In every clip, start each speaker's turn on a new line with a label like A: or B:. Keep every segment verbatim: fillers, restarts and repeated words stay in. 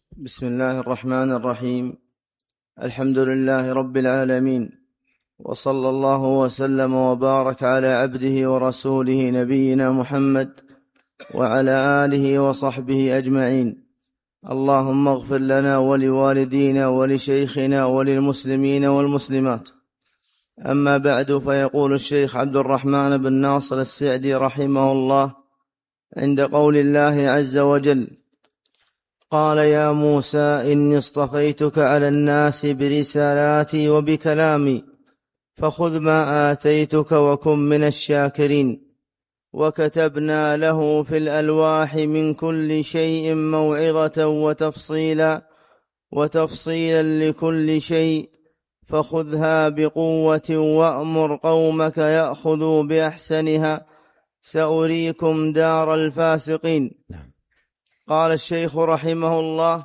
A: بسم الله الرحمن الرحيم. الحمد لله رب العالمين، وصلى الله وسلم وبارك على عبده ورسوله نبينا محمد وعلى آله وصحبه أجمعين. اللهم اغفر لنا ولوالدينا ولشيخنا وللمسلمين والمسلمات. أما بعد، فيقول الشيخ عبد الرحمن بن ناصر السعدي رحمه الله عند قول الله عز وجل: قال يا موسى إني اصطفيتك على الناس برسالاتي وبكلامي فخذ ما آتيتك وكن من الشاكرين. وكتبنا له في الألواح من كل شيء موعظة وتفصيلا وتفصيلا لكل شيء فخذها بقوة وأمر قومك يأخذوا بأحسنها سأريكم دار الفاسقين. قال الشيخ رحمه الله: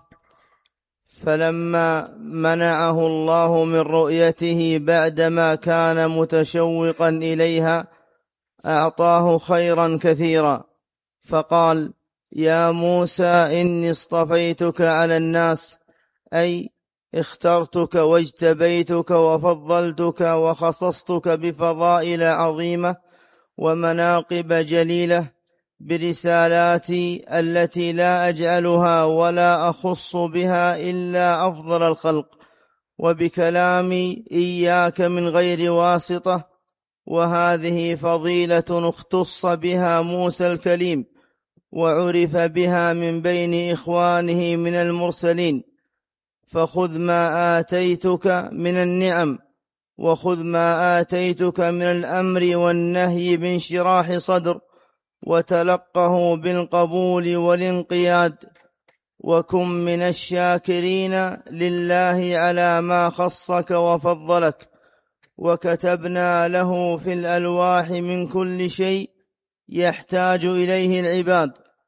A: فلما منعه الله من رؤيته بعدما كان متشوقا إليها أعطاه خيرا كثيرا، فقال: يا موسى إني اصطفيتك على الناس، أي اخترتك واجتبيتك وفضلتك وخصصتك بفضائل عظيمة ومناقب جليلة برسالاتي التي لا أجعلها ولا أخص بها إلا أفضل الخلق، وبكلامي إياك من غير واسطة، وهذه فضيلة اختص بها موسى الكليم وعرف بها من بين إخوانه من المرسلين. فخذ ما آتيتك من النعم، وخذ ما آتيتك من الأمر والنهي بانشراح صدر، وتلقه بالقبول والانقياد، وكن من الشاكرين لله على ما خصك وفضلك. وكتبنا له في الألواح من كل شيء يحتاج إليه العباد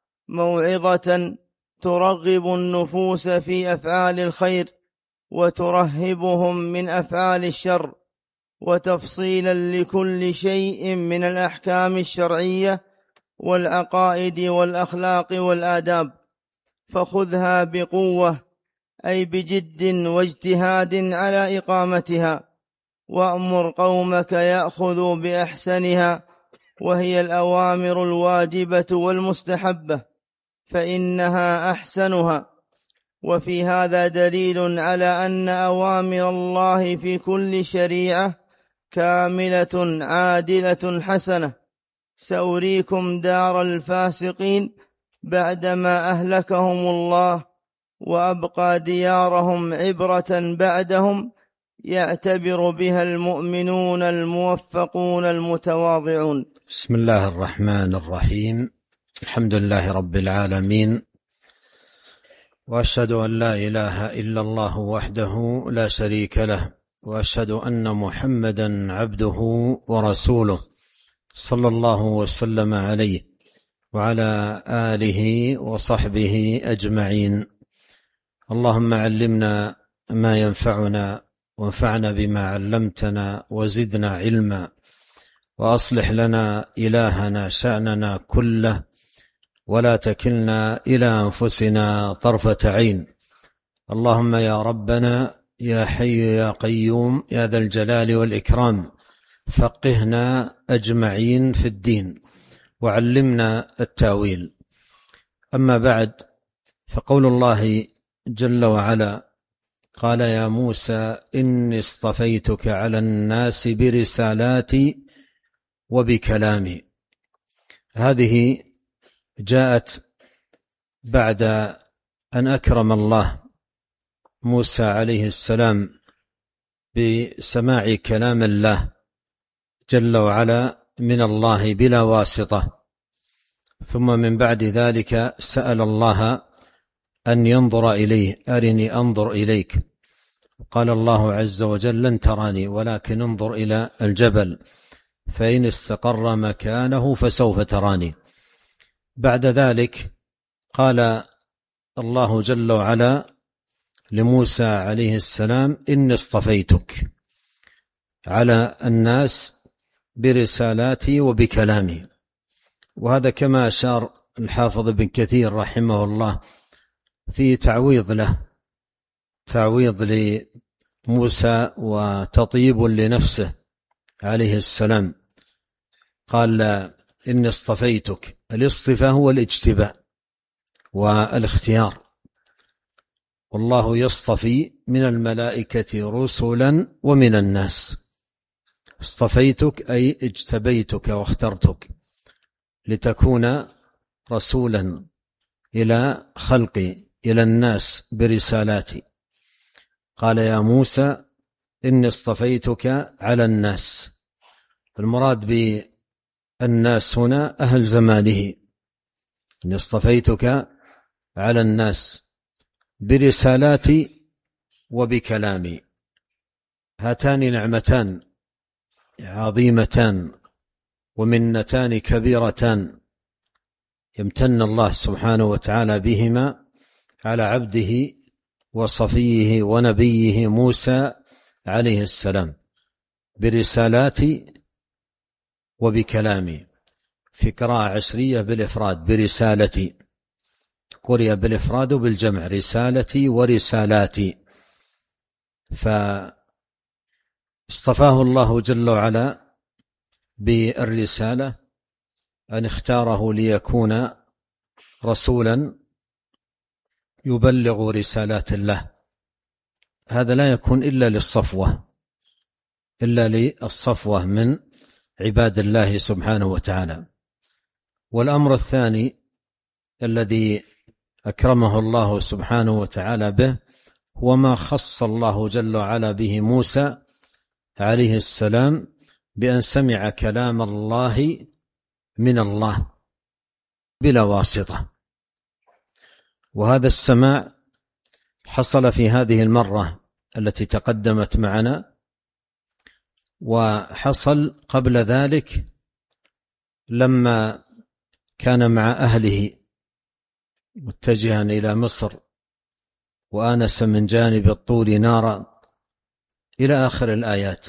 A: موعظة ترغب النفوس في أفعال الخير وترهبهم من أفعال الشر، وتفصيلا لكل شيء من الأحكام الشرعية والعقائد والأخلاق والآداب. فخذها بقوة، أي بجد واجتهاد على إقامتها، وأمر قومك يأخذوا بأحسنها، وهي الأوامر الواجبة والمستحبة، فإنها أحسنها. وفي هذا دليل على أن أوامر الله في كل شريعة كاملة عادلة حسنة. سأريكم دار الفاسقين بعدما أهلكهم الله وأبقى ديارهم عبرة بعدهم يعتبر بها المؤمنون الموفقون المتواضعون.
B: بسم الله الرحمن الرحيم. الحمد لله رب العالمين، وأشهد أن لا إله إلا الله وحده لا شريك له، وأشهد أن محمدا عبده ورسوله صلى الله وسلم عليه وعلى آله وصحبه أجمعين. اللهم علمنا ما ينفعنا وانفعنا بما علمتنا وزدنا علما، وأصلح لنا إلهنا شأننا كله، ولا تكلنا إلى أنفسنا طرفة عين. اللهم يا ربنا يا حي يا قيوم يا ذا الجلال والإكرام، فقهنا أجمعين في الدين وعلمنا التاويل. أما بعد، فقول الله جل وعلا: قال يا موسى إني اصطفيتك على الناس برسالاتي وبكلامي، هذه جاءت بعد أن أكرم الله موسى عليه السلام بسماع كلام الله جل وعلا من الله بلا واسطة، ثم من بعد ذلك سأل الله أن ينظر إليه: أرني أنظر إليك. قال الله عز وجل: لن تراني ولكن انظر إلى الجبل فإن استقر مكانه فسوف تراني. بعد ذلك قال الله جل وعلا لموسى عليه السلام: إني اصطفيتك على الناس برسالاتي وبكلامي. وهذا كما أشار الحافظ ابن كثير رحمه الله في تعويض له، تعويض لموسى وتطيب لنفسه عليه السلام. قال إني اصطفيتك. الاصطفاء هو الاجتباء والاختيار، والله يصطفي من الملائكة رسلا ومن الناس. اصطفيتك أي اجتبيتك واخترتك لتكون رسولا إلى خلقي، إلى الناس برسالاتي. قال يا موسى إني اصطفيتك على الناس. المراد بالناس هنا أهل زمانه. إني اصطفيتك على الناس برسالاتي وبكلامي. هاتان نعمتان عظيمتان ومنتان كبيرتان يمتن الله سبحانه وتعالى بهما على عبده وصفيه ونبيه موسى عليه السلام، برسالاتي وبكلامي. في قراءة عشرية بالإفراد برسالتي، قرئ بالإفراد بالجمع رسالتي ورسالاتي. فاصطفاه الله جل وعلا بالرسالة، أن اختاره ليكون رسولا يبلغ رسالات الله. هذا لا يكون إلا للصفوة، إلا للصفوة من عباد الله سبحانه وتعالى. والأمر الثاني الذي أكرمه الله سبحانه وتعالى به هو ما خص الله جل وعلا به موسى عليه السلام، بأن سمع كلام الله من الله بلا واسطة. وهذا السماع حصل في هذه المرة التي تقدمت معنا، وحصل قبل ذلك لما كان مع أهله متجها إلى مصر وآنس من جانب الطور نارا إلى آخر الآيات.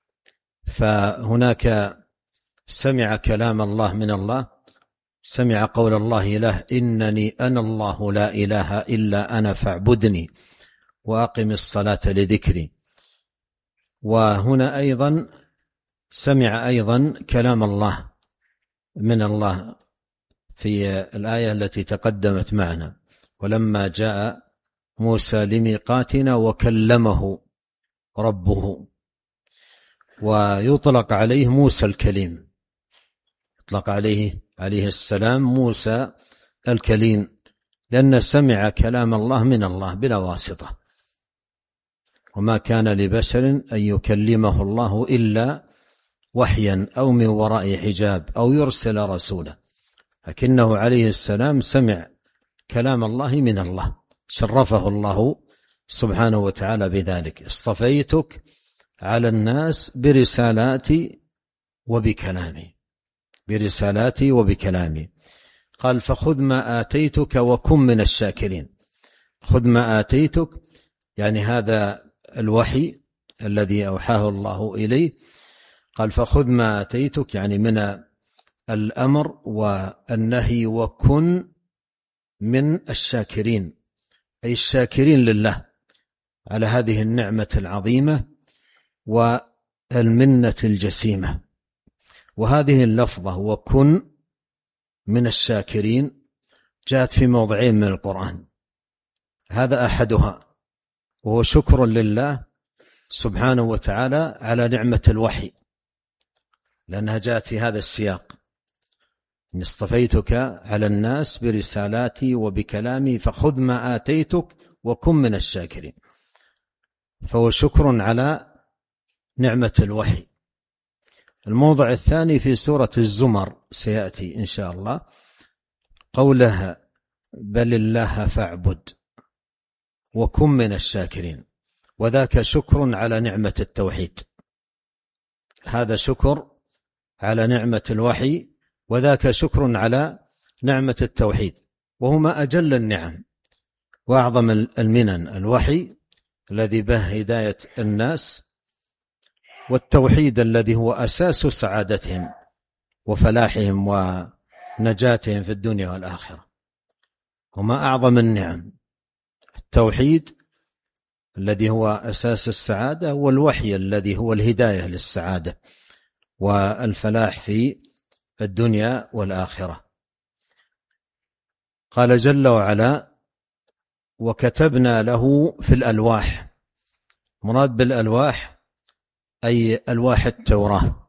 B: فهناك سمع كلام الله من الله، سمع قول الله له إنني أنا الله لا إله إلا أنا فاعبدني وأقم الصلاة لذكري. وهنا أيضا سمع أيضا كلام الله من الله في الآية التي تقدمت معنا، ولما جاء موسى لميقاتنا وكلمه ربه. ويطلق عليه موسى الكليم، يطلق عليه عليه السلام موسى الكليم، لأن سمع كلام الله من الله بلا واسطة. وما كان لبشر أن يكلمه الله إلا وحيا أو من وراء حجاب أو يرسل رسولا، لكنه عليه السلام سمع كلام الله من الله، شرفه الله سبحانه وتعالى بذلك. اصطفيتك على الناس برسالاتي وبكلامي، برسالاتي وبكلامي. قال فخذ ما آتيتك وكن من الشاكرين. خذ ما آتيتك يعني هذا الوحي الذي أوحاه الله إليه. قال فخذ ما آتيتك يعني من الأمر والنهي، وكن من الشاكرين، أي الشاكرين لله على هذه النعمة العظيمة والمنة الجسيمة. وهذه اللفظة وكن من الشاكرين جاءت في موضعين من القرآن، هذا أحدها وهو شكر لله سبحانه وتعالى على نعمة الوحي، لأنها جاءت في هذا السياق: إن اصطفيتك على الناس برسالاتي وبكلامي فخذ ما آتيتك وكن من الشاكرين. فهو شكر على نعمة الوحي. الموضع الثاني في سورة الزمر سيأتي إن شاء الله، قولها بل الله فاعبد وكن من الشاكرين، وذاك شكر على نعمة التوحيد. هذا شكر على نعمة الوحي، وذاك شكر على نعمة التوحيد، وهما أجل النعم وأعظم المنن، الوحي الذي به هداية الناس، والتوحيد الذي هو أساس سعادتهم وفلاحهم ونجاتهم في الدنيا والآخرة. هما أعظم النعم التوحيد الذي هو أساس السعادة، والوحي الذي هو الهداية للسعادة والفلاح في الدنيا والآخرة. قال جل وعلا: وكتبنا له في الألواح. مراد بالألواح أي ألواح التوراة.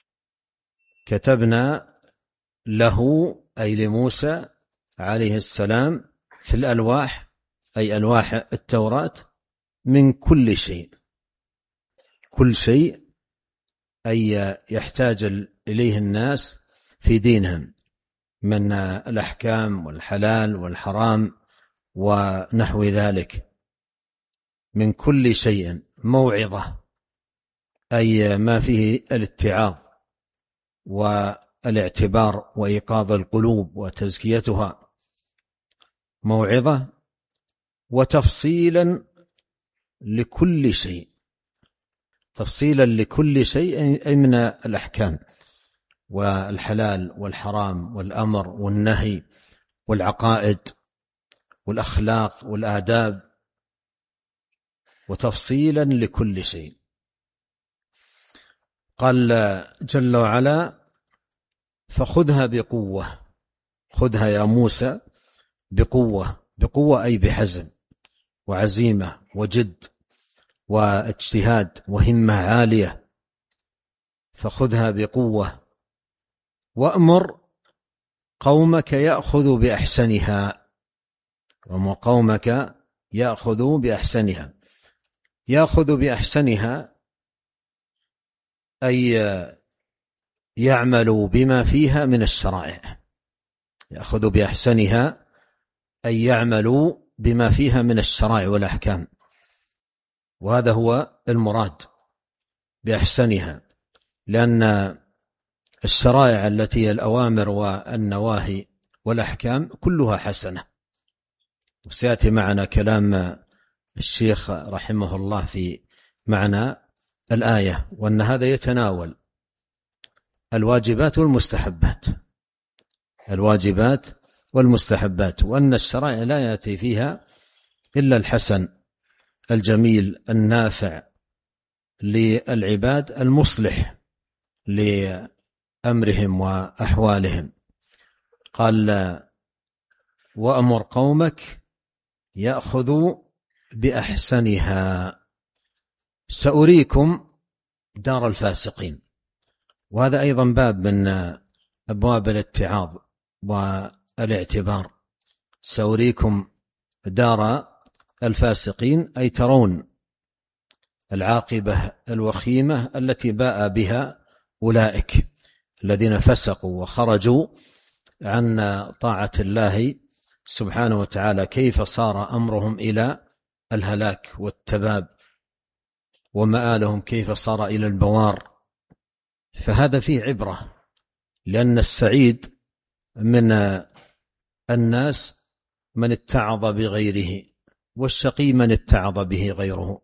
B: كتبنا له أي لموسى عليه السلام في الألواح أي ألواح التوراة من كل شيء، كل شيء أي يحتاج إليه الناس في دينهم من الأحكام والحلال والحرام ونحو ذلك، من كل شيء. موعظة أي ما فيه الاتعاظ والاعتبار وإيقاظ القلوب وتزكيتها، موعظة. وتفصيلا لكل شيء، تفصيلا لكل شيء أي من الأحكام والحلال والحرام والأمر والنهي والعقائد والأخلاق والآداب، وتفصيلا لكل شيء. قال جل وعلا: فخذها بقوة. خذها يا موسى بقوة، بقوة أي بحزم وعزيمة وجد واجتهاد وهمة عالية. فخذها بقوة وأمر قومك يأخذوا بأحسنها. وأمر قومك يأخذوا بأحسنها. يأخذ بأحسنها أي يعملوا بما فيها من الشرائع. يأخذ بأحسنها أي يعملوا بما فيها من الشرائع والأحكام، وهذا هو المراد بأحسنها، لأن الشرائع التي هي الأوامر والنواهي والأحكام كلها حسنة. وسيأتي معنا كلام الشيخ رحمه الله في معنى الآية، وأن هذا يتناول الواجبات والمستحبات، الواجبات والمستحبات، وأن الشرائع لا يأتي فيها إلا الحسن الجميل النافع للعباد المصلح لأمرهم وأحوالهم. قال: وأمر قومك يأخذوا بأحسنها سأريكم دار الفاسقين. وهذا أيضا باب من أبواب الاتعاظ والاعتبار. سأريكم دار الفاسقين أي ترون العاقبة الوخيمة التي باء بها أولئك الذين فسقوا وخرجوا عن طاعة الله سبحانه وتعالى، كيف صار أمرهم إلى الهلاك والتباب، ومآلهم كيف صار إلى البوار. فهذا فيه عبرة، لأن السعيد من الناس من اتعظ بغيره، والشقي من اتعظ به غيره.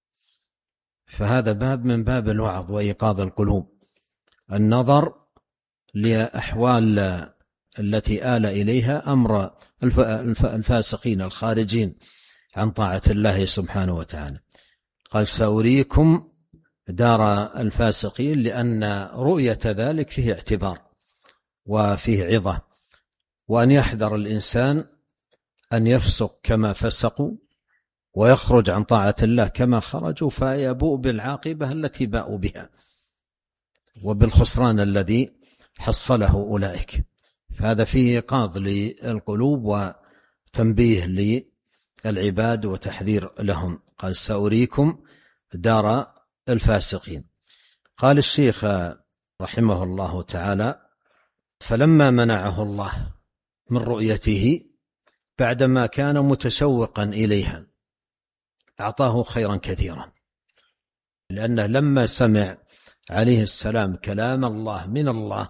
B: فهذا باب من باب الوعظ وإيقاظ القلوب، النظر لأحوال التي آل إليها أمر الفاسقين الخارجين عن طاعة الله سبحانه وتعالى. قال: سأريكم دار الفاسقين، لأن رؤية ذلك فيه اعتبار وفيه عظة، وأن يحذر الإنسان أن يفسق كما فسقوا ويخرج عن طاعة الله كما خرجوا، فيبوء بالعاقبة التي باءوا بها وبالخسران الذي حصله أولئك. فهذا فيه إيقاظ للقلوب وتنبيه للعباد وتحذير لهم. قال: سأريكم دار الفاسقين. قال الشيخ رحمه الله تعالى: فلما منعه الله من رؤيته بعدما كان متشوقا إليها أعطاه خيرا كثيرا، لأنه لما سمع عليه السلام كلام الله من الله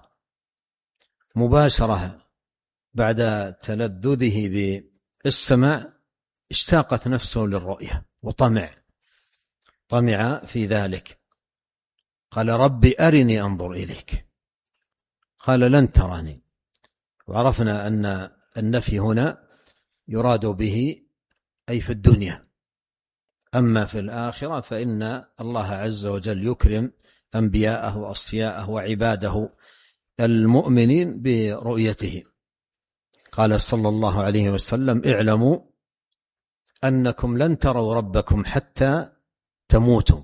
B: مباشرة بعد تلذذه بالسماع اشتاقت نفسه للرؤية وطمع طمع في ذلك. قال: ربي أرني أنظر إليك. قال: لن تراني. وعرفنا أن النفي هنا يراد به أي في الدنيا. أما في الآخرة فإن الله عز وجل يكرم أنبياءه وأصفياءه وعباده المؤمنين برؤيته. قال صلى الله عليه وسلم: اعلموا أنكم لن تروا ربكم حتى تموتوا.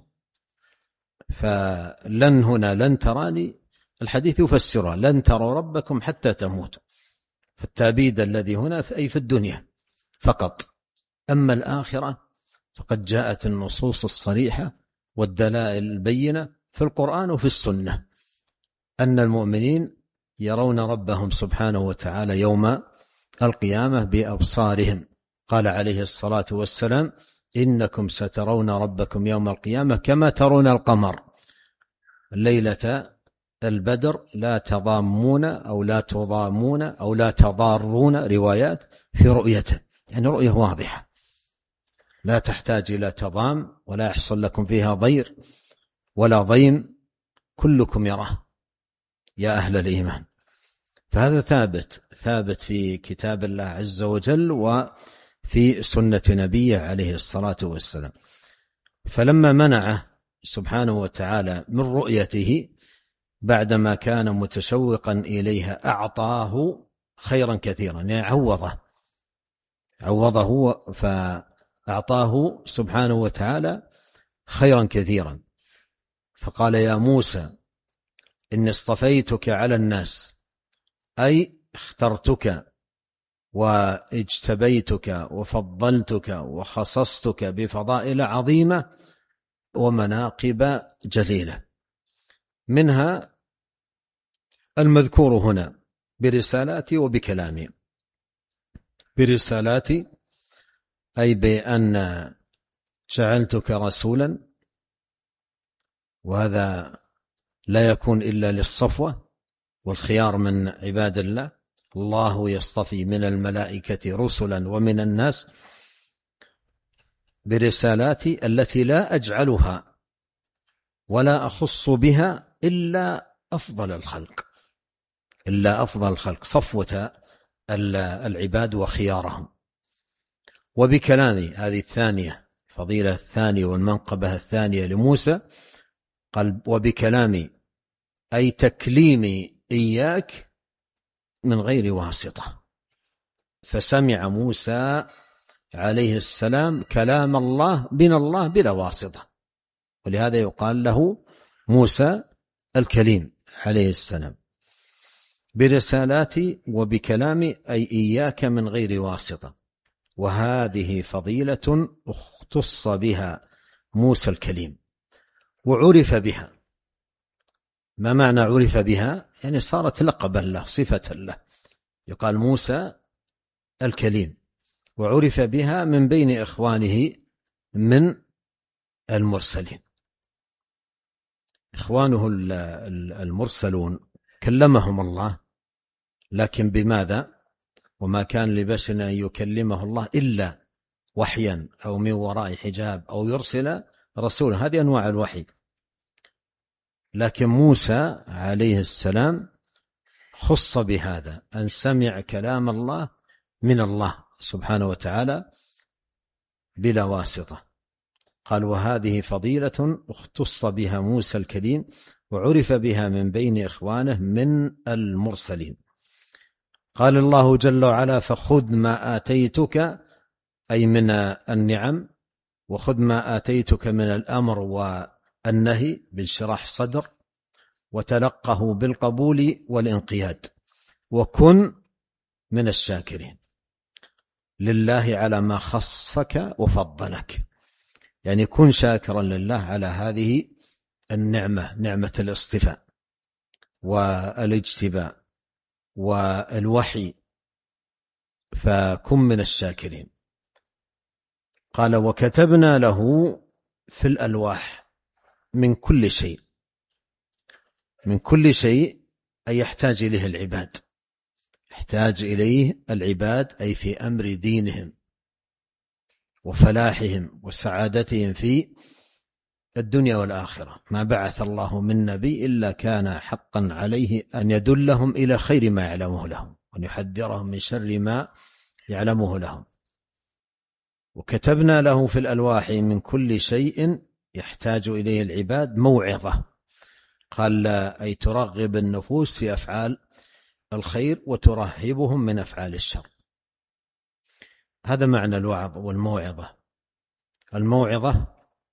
B: فلن هنا لن تراني الحديث يفسرها: لن تروا ربكم حتى تموتوا. فالتأبيد الذي هنا أي في الدنيا فقط. أما الآخرة فقد جاءت النصوص الصريحة والدلائل البينة في القرآن وفي السنة أن المؤمنين يرون ربهم سبحانه وتعالى يوم القيامة بأبصارهم. قال عليه الصلاة والسلام: إنكم سترون ربكم يوم القيامة كما ترون القمر ليلة البدر لا تضامون أو لا تضامون أو لا تضارون روايات في رؤيته، يعني رؤية واضحة لا تحتاج إلى تضام ولا يحصل لكم فيها ضير ولا ضيم، كلكم يراه يا أهل الإيمان. فهذا ثابت ثابت في كتاب الله عز وجل وفي سنة نبيه عليه الصلاة والسلام. فلما منعه سبحانه وتعالى من رؤيته بعدما كان متشوقا إليها أعطاه خيرا كثيرا، يعني عوضه عوضه فأعطاه سبحانه وتعالى خيرا كثيرا. فقال: يا موسى إني اصطفيتك على الناس، أي اخترتك واجتبيتك وفضلتك وخصصتك بفضائل عظيمة ومناقب جليلة، منها المذكور هنا برسالاتي وبكلامي. برسالاتي أي بأن جعلتك رسولا، وهذا لا يكون إلا للصفوة والخيار من عباد الله. الله يصطفي من الملائكة رسلا ومن الناس. برسالاتي التي لا أجعلها ولا أخص بها إلا أفضل الخلق، إلا أفضل الخلق، صفوة العباد وخيارهم. وبكلامي، هذه الثانية، فضيلة الثانية والمنقبة الثانية لموسى. قال: وبكلامي أي تكليمي إياك من غير واسطة. فسمع موسى عليه السلام كلام الله من الله بلا واسطة، ولهذا يقال له موسى الكليم عليه السلام. برسالاتي وبكلامي أي إياك من غير واسطة. وهذه فضيلة اختص بها موسى الكليم وعرف بها. ما معنى عرف بها؟ يعني صارت لقبا له، صفة له. يقال موسى الكليم، وعرف بها من بين إخوانه من المرسلين. إخوانه المرسلون كلمهم الله، لكن بماذا؟ وما كان لبشر أن يكلمه الله إلا وحيا أو من وراء حجاب أو يرسل رسولا، هذه أنواع الوحي. لكن موسى عليه السلام خص بهذا، أن سمع كلام الله من الله سبحانه وتعالى بلا واسطة. قال: وهذه فضيلة اختص بها موسى الكليم وعرف بها من بين إخوانه من المرسلين. قال الله جل وعلا: فخذ ما آتيتك، أي من النعم، وخذ ما آتيتك من الأمر والنهي بانشراح صدر، وتلقه بالقبول والانقياد، وكن من الشاكرين لله على ما خصك وفضلك. يعني كن شاكرا لله على هذه النعمة، نعمة الاصطفاء والاجتباء والوحي، فكن من الشاكرين. قال: وكتبنا له في الألواح من كل شيء. من كل شيء أي يحتاج إليه العباد، يحتاج إليه العباد، أي في أمر دينهم وفلاحهم وسعادتهم في الدنيا والآخرة. ما بعث الله من نبي إلا كان حقا عليه أن يدلهم إلى خير ما يعلمه لهم وأن يحذرهم من شر ما يعلمه لهم. وكتبنا له في الألواح من كل شيء يحتاج إليه العباد موعظة. قال لا، أي ترغب النفوس في أفعال الخير وترهبهم من أفعال الشر. هذا معنى الوعظ والموعظة. الموعظة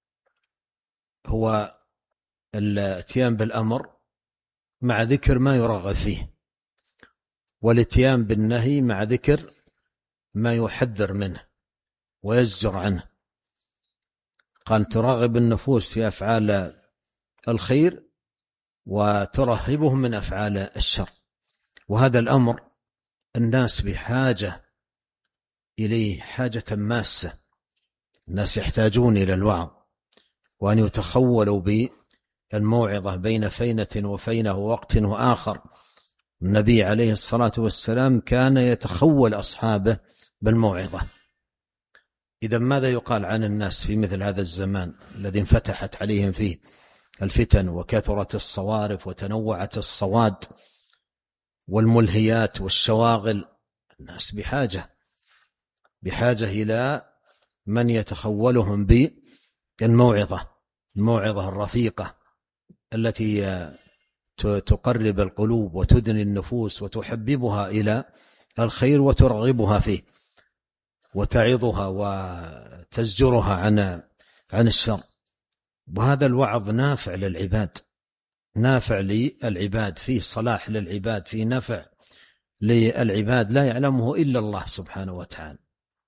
B: هو الاتيان بالأمر مع ذكر ما يرغب فيه، والاتيان بالنهي مع ذكر ما يحذر منه ويزجر عنه. قال ترغب النفوس في أفعال الخير وترهبهم من أفعال الشر. وهذا الأمر الناس بحاجة إليه حاجة ماسة. الناس يحتاجون إلى الوعظ، وأن يتخولوا بالموعظة بين فينة وفينة ووقت وآخر. النبي عليه الصلاة والسلام كان يتخول أصحابه بالموعظة. إذا ماذا يقال عن الناس في مثل هذا الزمان الذي انفتحت عليهم فيه الفتن وكثرت الصوارف وتنوعت الصواد والملهيات والشواغل؟ الناس بحاجة بحاجة إلى من يتخولهم بالموعظة، الموعظة الرفيقة التي تقرب القلوب وتدني النفوس وتحببها إلى الخير وترغبها فيه وتعظها وتزجرها عن عن الشر. وهذا الوعظ نافع للعباد، نافع للعباد، فيه صلاح للعباد، فيه نفع للعباد لا يعلمه إلا الله سبحانه وتعالى.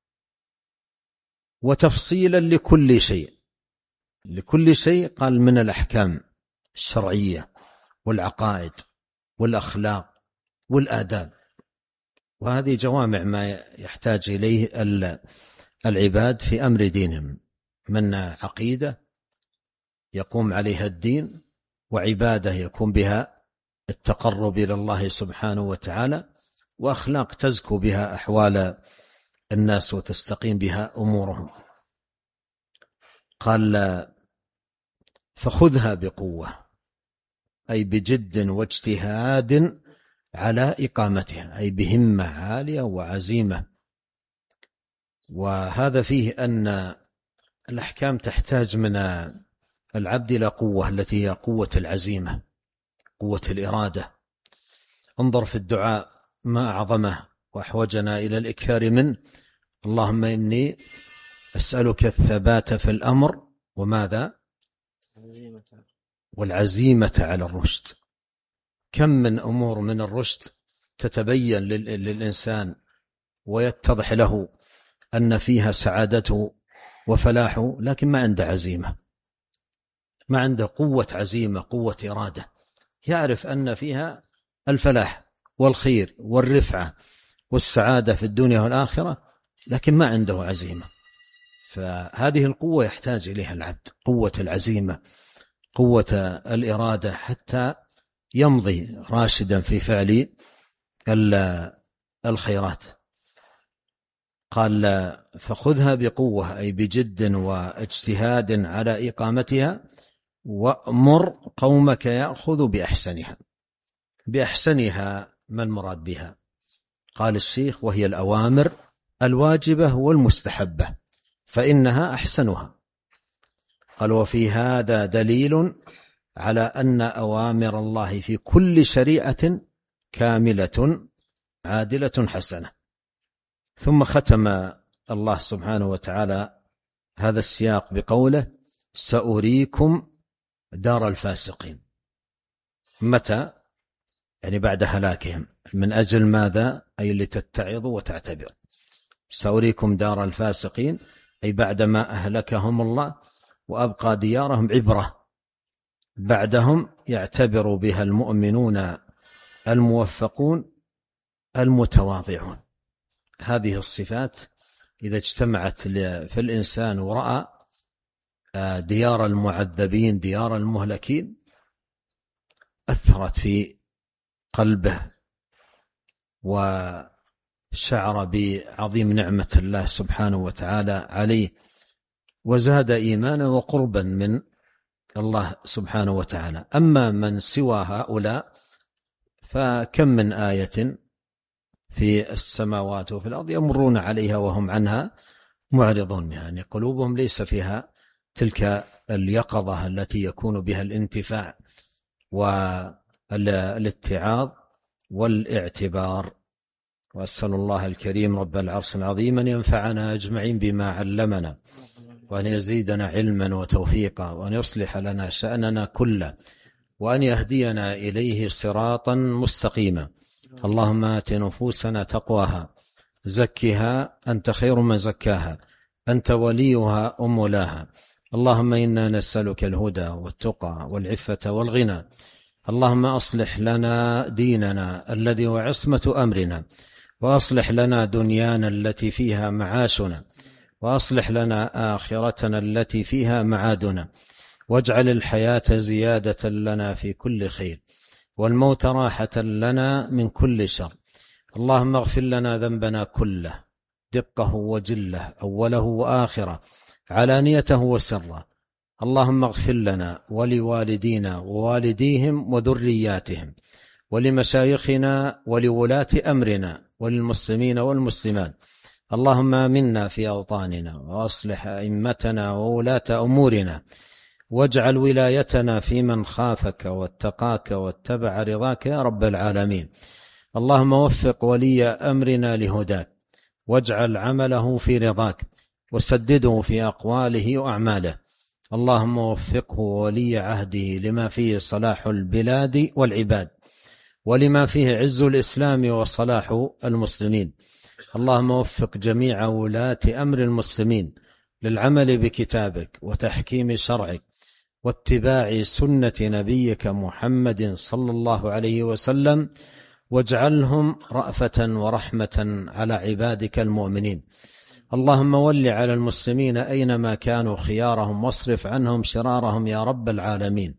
B: وتفصيلا لكل شيء، لكل شيء قال من الأحكام الشرعية والعقائد والأخلاق والآداب. وهذه جوامع ما يحتاج إليه العباد في أمر دينهم، من عقيدة يقوم عليها الدين، وعبادة يكون بها التقرب إلى الله سبحانه وتعالى، وأخلاق تزكو بها أحوال الناس وتستقيم بها أمورهم. قال فخذها بقوة، أي بجد واجتهاد على إقامتها، أي بهمة عالية وعزيمة. وهذا فيه أن الأحكام تحتاج من العبد إلى قوة، التي هي قوة العزيمة، قوة الإرادة. انظر في الدعاء ما أعظمه وأحوجنا إلى الإكثار منه. اللهم إني أسألك الثبات في الأمر وماذا؟ والعزيمة على الرشد. كم من أمور من الرشد تتبين للإنسان ويتضح له أن فيها سعادته وفلاحه، لكن ما عنده عزيمة، ما عنده قوة عزيمة، قوة إرادة. يعرف أن فيها الفلاح والخير والرفعة والسعادة في الدنيا والآخرة، لكن ما عنده عزيمة. فهذه القوة يحتاج إليها العبد، قوة العزيمة، قوة الإرادة، حتى يمضي راشدا في فعل الخيرات. قال فخذها بقوة، أي بجد واجتهاد على إقامتها، وأمر قومك يأخذ بأحسنها. بأحسنها ما المراد بها؟ قال الشيخ وهي الأوامر الواجبة والمستحبة، فإنها أحسنها. قال وفي هذا دليل على أن أوامر الله في كل شريعة كاملة عادلة حسنة. ثم ختم الله سبحانه وتعالى هذا السياق بقوله سأريكم دار الفاسقين. متى؟ يعني بعد هلاكهم. من أجل ماذا؟ أي لتتعظوا وتعتبروا. سأريكم دار الفاسقين، أي بعدما أهلكهم الله وأبقى ديارهم عبرة بعدهم يعتبر بها المؤمنون الموفقون المتواضعون. هذه الصفات إذا اجتمعت في الإنسان ورأى ديار المعذبين ديار المهلكين أثرت في قلبه وشعر بعظيم نعمة الله سبحانه وتعالى عليه، وزاد إيمانا وقربا من الله سبحانه وتعالى. أما من سوى هؤلاء فكم من آية في السماوات وفي الأرض يمرون عليها وهم عنها معرضون، يعني قلوبهم ليس فيها تلك اليقظة التي يكون بها الانتفاع والاتعاظ والاعتبار. وأسأل الله الكريم رب العرش العظيم أن ينفعنا أجمعين بما علمنا، وأن يزيدنا علما وتوفيقا، وأن يصلح لنا شأننا كله، وأن يهدينا إليه صراطا مستقيما. اللهم آت نفوسنا تقواها، زكها أنت خير من زكاها، أنت وليها ومولاها. اللهم إنا نسألك الهدى والتقى والعفة والغنى. اللهم أصلح لنا ديننا الذي هو عصمة أمرنا، وأصلح لنا دنيانا التي فيها معاشنا، وأصلح لنا آخرتنا التي فيها معادنا، واجعل الحياة زيادة لنا في كل خير، والموت راحة لنا من كل شر. اللهم اغفر لنا ذنبنا كله، دقه وجله، أوله وآخره، علانيته وسره. اللهم اغفر لنا ولوالدينا ووالديهم وذرياتهم، ولمشايخنا ولولاة أمرنا، وللمسلمين والمسلمات. اللهم آمنا في أوطاننا، وأصلح أئمتنا وولاة أمورنا، واجعل ولايتنا في من خافك واتقاك واتبع رضاك يا رب العالمين. اللهم وفق ولي أمرنا لهداك، واجعل عمله في رضاك، وسدده في أقواله وأعماله. اللهم وفقه ولي عهده لما فيه صلاح البلاد والعباد، ولما فيه عز الإسلام وصلاح المسلمين. اللهم وفق جميع ولاة أمر المسلمين للعمل بكتابك وتحكيم شرعك واتباع سنة نبيك محمد صلى الله عليه وسلم، واجعلهم رأفة ورحمة على عبادك المؤمنين. اللهم ول على المسلمين أينما كانوا خيارهم، واصرف عنهم شرارهم يا رب العالمين.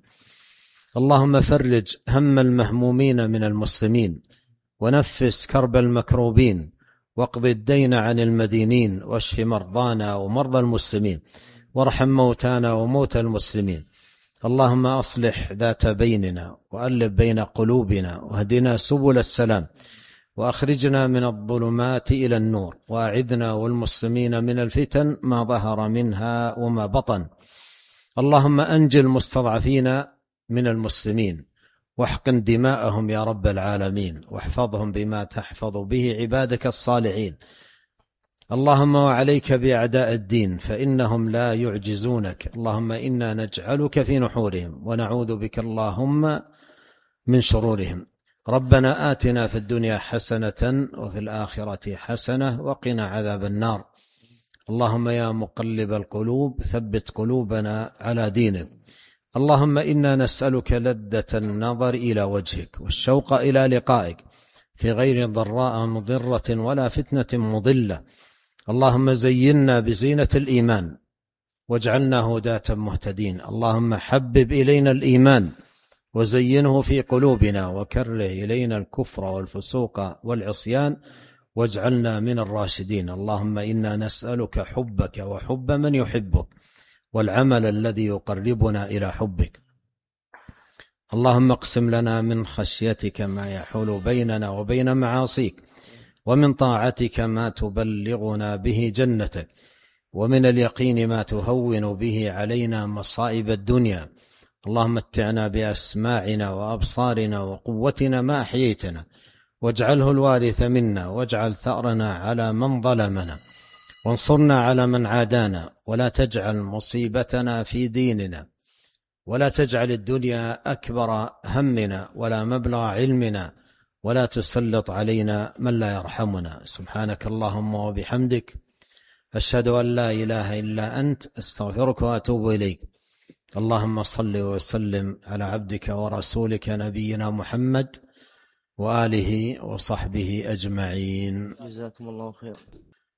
B: اللهم فرج هم المهمومين من المسلمين، ونفس كرب المكروبين، واقض الدين عن المدينين، واشف مرضانا ومرضى المسلمين، وارحم موتانا وموتى المسلمين. اللهم أصلح ذات بيننا، وألف بين قلوبنا، واهدنا سبل السلام، وأخرجنا من الظلمات إلى النور، وأعذنا والمسلمين من الفتن ما ظهر منها وما بطن. اللهم أنجِ المستضعفين من المسلمين، واحقن دماءهم يا رب العالمين، واحفظهم بما تحفظ به عبادك الصالحين. اللهم وعليك بأعداء الدين، فإنهم لا يعجزونك. اللهم إنا نجعلك في نحورهم، ونعوذ بك اللهم من شرورهم. ربنا آتنا في الدنيا حسنة، وفي الآخرة حسنة، وقنا عذاب النار. اللهم يا مقلب القلوب ثبت قلوبنا على دينك. اللهم إنا نسألك لذة النظر إلى وجهك، والشوق إلى لقائك، في غير ضراء مضرة ولا فتنة مضلة. اللهم زينا بزينة الإيمان، واجعلنا هداة مهتدين. اللهم حبب إلينا الإيمان، وزينه في قلوبنا، وكره إلينا الكفر والفسوق والعصيان، واجعلنا من الراشدين. اللهم إنا نسألك حبك وحب من يحبك، والعمل الذي يقربنا إلى حبك. اللهم اقسم لنا من خشيتك ما يحول بيننا وبين معاصيك، ومن طاعتك ما تبلغنا به جنتك، ومن اليقين ما تهون به علينا مصائب الدنيا. اللهم متعنا بأسماعنا وأبصارنا وقوتنا ما أحييتنا، واجعله الوارث منا، واجعل ثأرنا على من ظلمنا، وانصرنا على من عادانا، ولا تجعل مصيبتنا في ديننا، ولا تجعل الدنيا أكبر همنا ولا مبلغ علمنا، ولا تسلط علينا من لا يرحمنا. سبحانك اللهم وبحمدك، أشهد أن لا إله إلا أنت، أستغفرك وأتوب إليك. اللهم صل وسلم على عبدك ورسولك نبينا محمد وآله وصحبه أجمعين.
A: جزاكم الله خير.